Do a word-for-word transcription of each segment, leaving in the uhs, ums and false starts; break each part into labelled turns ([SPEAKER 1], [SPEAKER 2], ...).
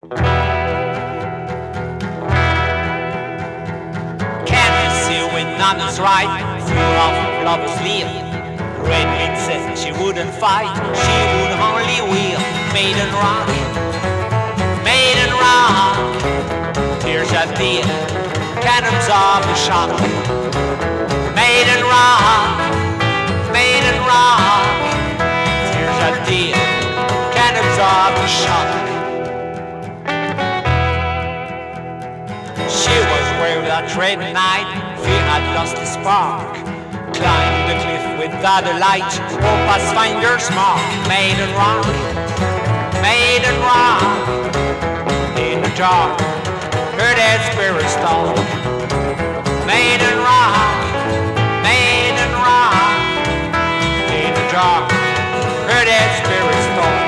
[SPEAKER 1] Can't you see when none is right? Full of lovers leave. Redwood said she wouldn't fight, she would only wheel. Maiden rock, maiden rock, tears at the cannons of the shock. Maiden rock, maiden rock, tears at the cannons of the shock. She was weary that red night, fear had lost the spark. Climbed the cliff without a light, hope Pathfinder's mark. Maiden rock, maiden rock, in the dark, her dead spirit stone. Maiden rock, maiden rock, in the dark, her dead spirit stone.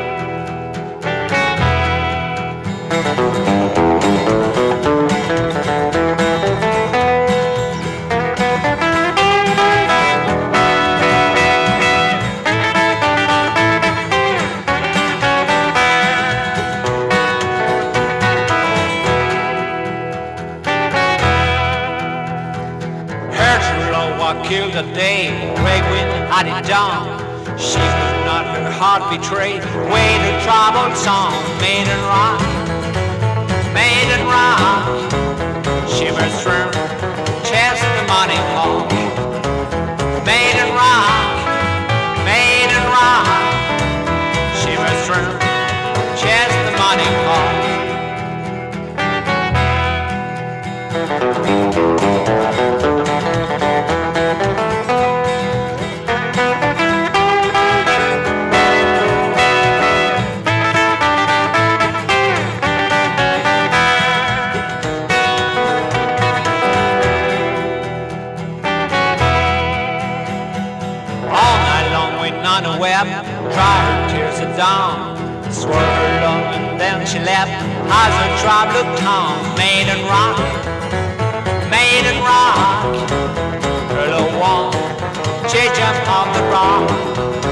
[SPEAKER 1] Killed the day, Regwin had it down. She could not her heart betray, way the troubled song. Maiden rock, maiden rock, shivers through chest the morning walk. Maiden rock, maiden rock, shivers through chest the morning walk. On a web, dry her tears at dawn. Swirled along and then she left as her tribe looked on. Maiden rock, maiden rock, her little one, she jumped off the rock.